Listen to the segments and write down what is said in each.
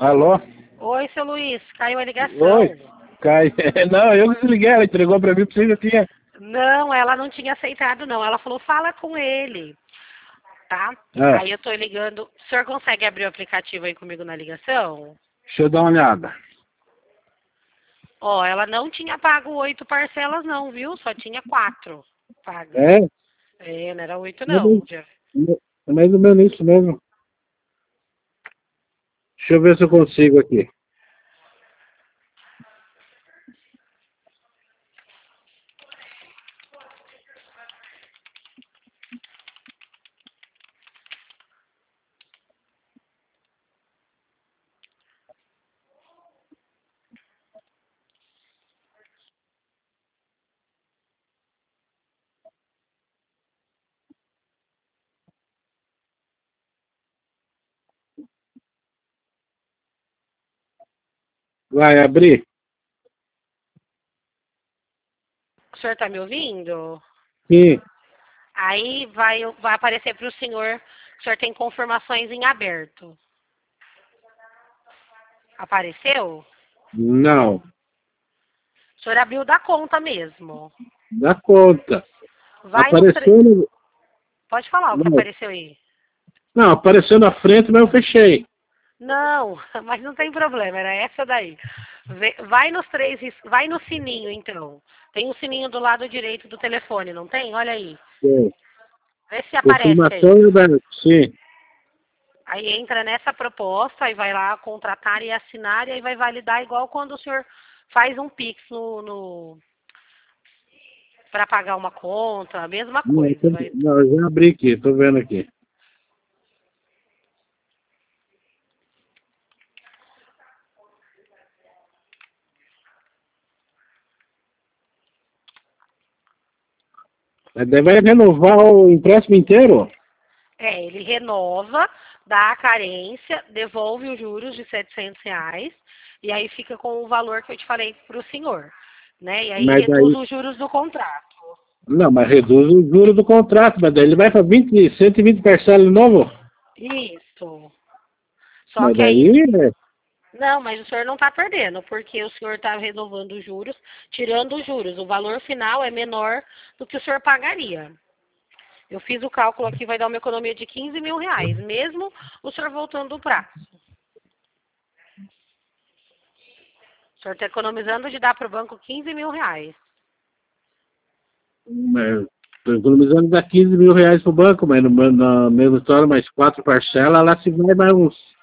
Alô? Oi, seu Luiz, caiu a ligação. Oi? Cai. Não, eu que desliguei, ela entregou pra mim, você já tinha. Não, ela não tinha aceitado, não. Ela falou, fala com ele, tá? Ah, Aí eu tô ligando. O senhor consegue abrir o aplicativo aí comigo na ligação? deixa eu dar uma olhada. Ó, ela não tinha pago 8 parcelas, não, viu? Só tinha 4 pagas. É? É, não era 8, É não. mais ou menos isso mesmo. Deixa eu ver se eu consigo aqui. Vai abrir? O senhor tá me ouvindo? Sim. Aí vai aparecer para o senhor, o senhor tem confirmações em aberto. Apareceu? Não. O senhor abriu da conta mesmo. Dá conta. Vai nos três. Apareceu no... Pode falar o que Não, apareceu aí. não, apareceu na frente, mas eu fechei. Não, mas não tem problema, era essa daí. Vai nos três, vai no sininho então. Tem um sininho do lado direito do telefone, não tem? Olha aí. Sim. Vê se aparece Confirmação aí. e aberto. Sim. Aí entra nessa proposta e vai lá contratar e assinar e aí vai validar igual quando o senhor faz um Pix para pagar uma conta, a mesma Não, coisa. Vai. não, eu já abri aqui, tô vendo aqui. Mas daí vai renovar o empréstimo inteiro? É, ele renova, dá a carência, devolve os juros de R$ 700 e aí fica com o valor que eu te falei para o senhor, né? E aí Mas reduz daí. os juros do contrato. Não, mas reduz o juro do contrato, mas daí ele vai para 120 parcelas de novo? Isso. Só Mas que aí, daí. não, mas o senhor não está perdendo, porque o senhor está renovando os juros, tirando os juros. O valor final é menor do que o senhor pagaria. Eu fiz o cálculo aqui, vai dar uma economia de R$ 15.000, mesmo o senhor voltando do prazo. O senhor está economizando de dar para o banco R$ 15.000. Estou economizando dá 15 mil reais pro banco, mas na mesma história, mais 4 parcelas, lá se vai mais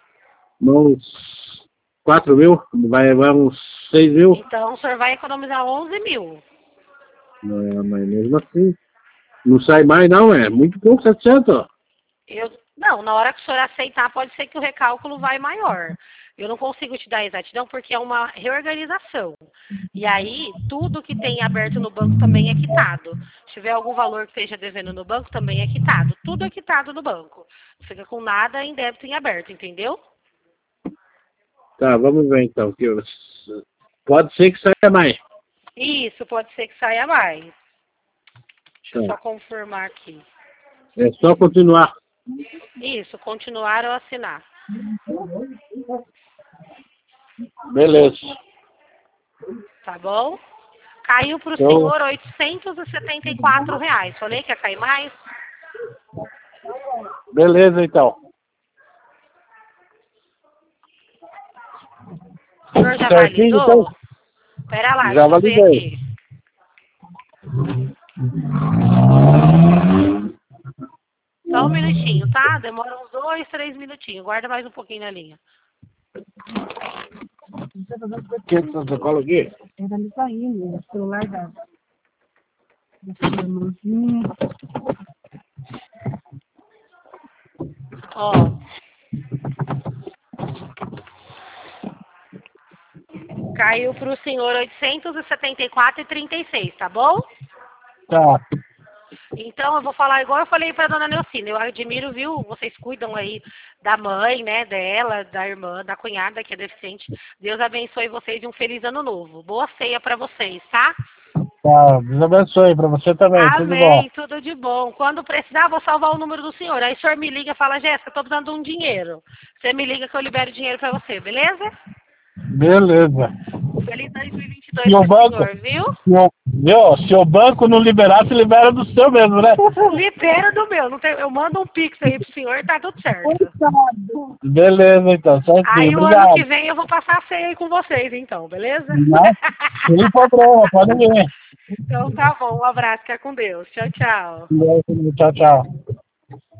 uns 4 mil, vai uns 6 mil. Então o senhor vai economizar 11 mil. Mas mesmo assim, não sai mais não, é muito pouco, 700. Não, na hora que o senhor aceitar, pode ser que o recálculo vai maior. Eu não consigo te dar exatidão porque é uma reorganização. E aí, tudo que tem aberto no banco também é quitado. Se tiver algum valor que esteja devendo no banco, também é quitado. Tudo é quitado no banco. Não fica com nada em débito em aberto, entendeu? Tá, vamos ver então. Pode ser que saia mais. Isso, pode ser que saia mais. Deixa eu Tá. só confirmar aqui. É só continuar. Isso, continuar ou assinar. Beleza. Tá bom? Caiu para o Então, senhor R$ 874. Falei que ia cair mais? beleza então. O senhor já Certinho então? validou? Pera lá, Já deixa eu ver validei. aqui. Só um minutinho, tá? Demora uns 2, 3 minutinhos. Guarda mais um pouquinho na linha. Que protocolo aqui? Era ali saindo, o celular da sua irmãzinha. Ó. Caiu para o senhor 874,36, tá bom? Tá. Então, eu vou falar igual eu falei para dona Neucina. Eu admiro, viu? Vocês cuidam aí da mãe, né? Dela, da irmã, da cunhada que é deficiente. Deus abençoe vocês e um feliz ano novo. Boa ceia para vocês, tá? Tá, Deus abençoe para você também, tudo bom. Amém, tudo de bom. Quando precisar, vou salvar o número do senhor. Aí o senhor me liga e fala, Jéssica, estou precisando de um dinheiro. Você me liga que eu libero o dinheiro para você, beleza? Beleza. Feliz 2022 Se o pro banco, senhor, viu? se o banco não liberar, se libera do seu mesmo, né? Libera do meu. Não tem, eu mando um pix aí pro senhor e tá tudo certo. Beleza, então, certinho, Aí o ano obrigado. que vem eu vou passar a ceia aí com vocês, então, beleza? Não, sem problema, pode vir. Então tá bom, um abraço, fica com Deus. Tchau, tchau. Tchau, tchau.